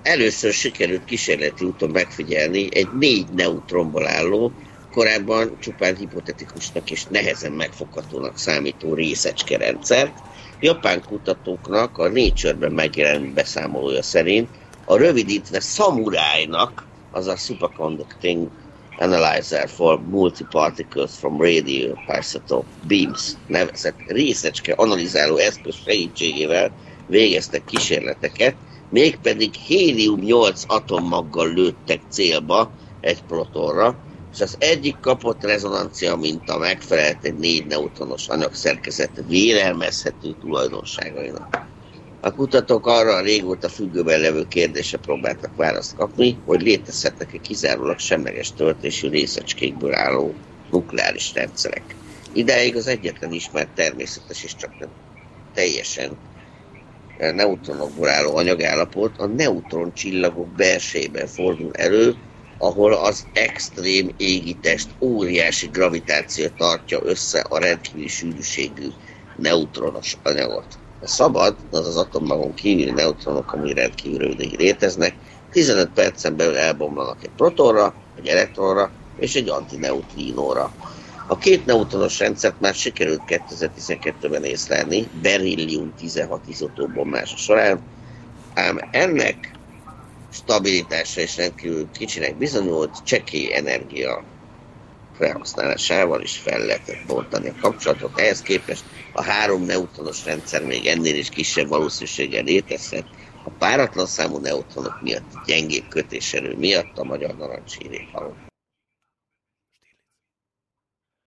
először sikerült kísérleti úton megfigyelni egy 4 neutronból álló, korábban csupán hipotetikusnak és nehezen megfoghatónak számító részecskerendszert. Japán kutatóknak a Nature-ben megjelent beszámolója szerint a rövidítve Samurai-nak, azaz Superconducting Analyzer for Multiparticles from Radio Isotope Beams nevezett részecske analizáló eszköz segítségével végeztek kísérleteket, mégpedig hélium-8 atommaggal lőttek célba egy protonra, és az egyik kapott rezonancia minta megfelelt egy 4 neutronos anyagszerkezet vélelmezhető tulajdonságainak. A kutatók arra a régóta függőben levő kérdésre próbáltak választ kapni, hogy létezhetnek-e kizárólag semleges töltésű részecskékből álló nukleáris rendszerek. Idáig az egyetlen ismert természetes és csak nem teljesen neutronokból álló anyagállapot a neutroncsillagok belsejében fordul elő, ahol az extrém égitest óriási gravitáció tartja össze a rendkívüli sűrűségű neutronos anyagot. A szabad, az atommagon kívüli neutronok, ami rendkívül röviden léteznek, 15 percen belül elbomlanak egy protonra, egy elektronra és egy antineutrinóra. A 2 neutronos rendszert már sikerült 2012-ben észlelni, berillium-16 izotópbomlása során, ám ennek stabilitása és rendkívül kicsinek bizonyult, csekély energia felhasználásával is fel lehetett bontani a kapcsolatot. Ehhez képest a 3 neutronos rendszer még ennél is kisebb valószínűséggel létezhet, a páratlan számú neutronok miatt gyengébb kötéserő miatt a Magyar Narancssíri halom.